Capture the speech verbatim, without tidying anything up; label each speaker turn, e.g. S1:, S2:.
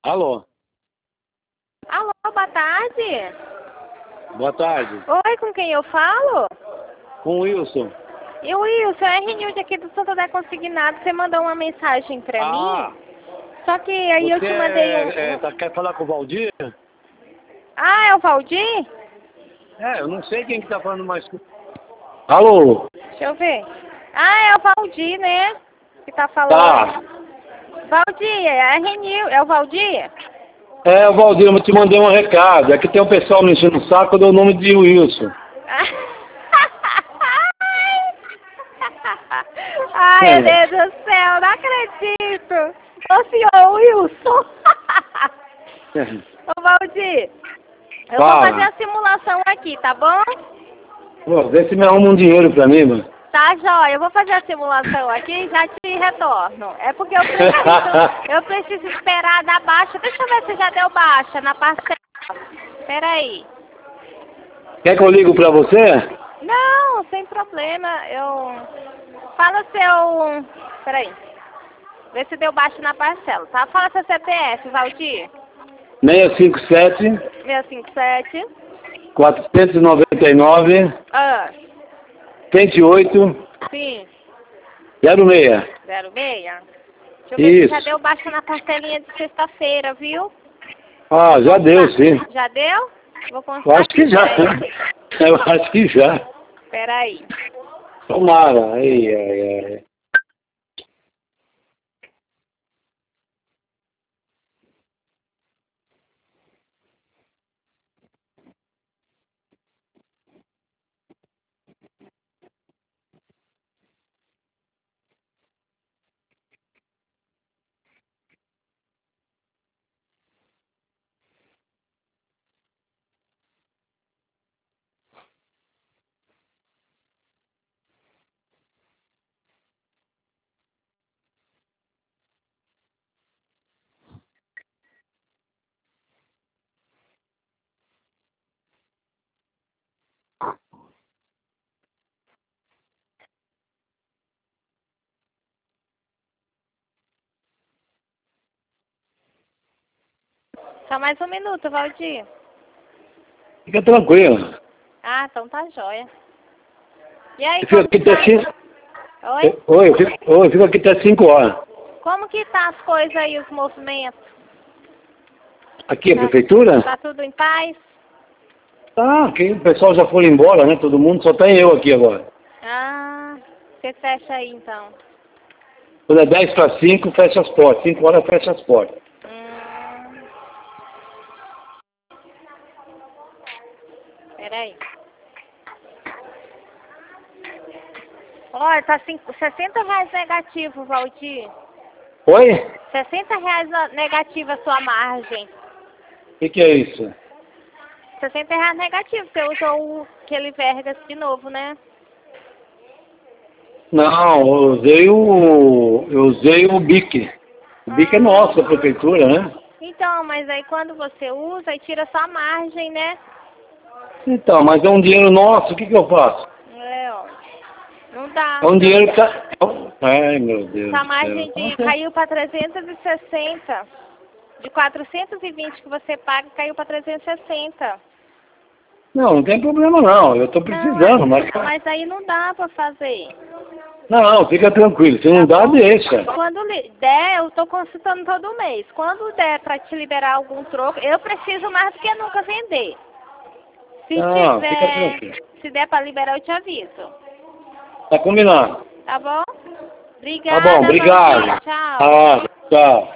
S1: Alô?
S2: Alô, boa tarde.
S1: Boa tarde.
S2: Oi, com quem eu falo?
S1: Com o Wilson.
S2: E o Wilson, é Renilde aqui do Santander Consignado. Você mandou uma mensagem pra
S1: Ah,
S2: mim. Só que aí eu
S1: você
S2: te mandei um...
S1: é, é,
S2: um-
S1: tá, quer falar com o Valdir?
S2: Ah, é o Valdir?
S1: É, eu não sei quem que tá falando mais. Alô?
S2: Deixa eu ver. Ah, é o Valdir, né? Que tá falando.
S1: Tá.
S2: Valdir, é Renil, é o Valdir?
S1: É, o Valdir, eu te mandei um recado. É que tem um pessoal me enchendo o saco, eu dou o nome de Wilson.
S2: Ai,
S1: É.
S2: meu Deus do céu, não acredito. Ô, senhor Wilson. Ô, Valdir, eu vou
S1: Fala.
S2: fazer a simulação aqui, tá bom?
S1: Pô, vê se me arruma um dinheiro pra mim, mano.
S2: Tá, jóia. Eu vou fazer a simulação aqui e já te retorno. É porque eu preciso, eu preciso esperar dar baixa. Deixa eu ver se já deu baixa na parcela. Peraí.
S1: Quer que eu ligo pra você?
S2: Não, sem problema. Eu... Fala seu... Peraí. Vê se deu baixa na parcela, tá? Fala seu C P F, Valdir.
S1: seis cinco sete,
S2: seiscentos e cinquenta e sete.
S1: quatrocentos e noventa e nove,
S2: Ah,
S1: cento e oito,
S2: sim.
S1: zero seis.
S2: zero seis. Deixa eu ver
S1: Isso.
S2: se já deu baixa na parcelinha de sexta-feira, viu?
S1: Ah, já deu, sim.
S2: Já deu? Vou
S1: Eu
S2: constar
S1: acho que já.
S2: peraí.
S1: Eu acho que já.
S2: Peraí.
S1: Tomara. Ai, ai, ai.
S2: Só mais um minuto, Valdir.
S1: Fica tranquilo.
S2: Ah, então tá jóia. E aí,
S1: Eu fico
S2: como
S1: aqui
S2: que tá?
S1: até cinco.
S2: Oi?
S1: Oi, eu fico, oi, eu fico aqui até cinco horas.
S2: Como que tá as coisas aí, os movimentos?
S1: Aqui, a
S2: Tá,
S1: prefeitura?
S2: tá tudo em paz?
S1: Tá, aqui o pessoal já foi embora, né? Todo mundo, só tem eu aqui agora.
S2: Ah, você fecha aí então.
S1: Quando é dez para cinco, fecha as portas. cinco horas, fecha as portas.
S2: Hum, peraí. Olha, tá cinco, sessenta reais negativo, Valdir.
S1: Oi?
S2: sessenta reais a- negativa a sua margem.
S1: O que, que é isso?
S2: sessenta reais negativo. Você usou o, aquele Vergas de novo, né?
S1: Não, eu usei o. Eu usei o B I C. O B I C é nosso, da prefeitura, né?
S2: Então, mas aí quando você usa, aí tira só a margem, né?
S1: Então, mas é um dinheiro nosso, o que, que eu faço?
S2: É, ó. Não dá.
S1: É um dinheiro que tá. Ai, meu Deus
S2: Essa
S1: do céu.
S2: margem de caiu para trezentos e sessenta. De quatrocentos e vinte que você paga, caiu para trezentos e sessenta.
S1: Não, não tem problema não. Eu tô precisando,
S2: Não,
S1: mas.
S2: mas aí não dá para fazer.
S1: Não, fica tranquilo. Se não dá, deixa.
S2: Quando li- der, eu tô consultando todo mês. Quando der para te liberar algum troco, eu preciso mais do que nunca vender. Se
S1: Não, fica
S2: tiver,
S1: tranquilo.
S2: se der para liberar, eu te aviso.
S1: Tá combinado.
S2: Tá bom?
S1: Tá
S2: Obrigada,
S1: bom, obrigado.
S2: Valdir. Tchau.
S1: Ah, tchau.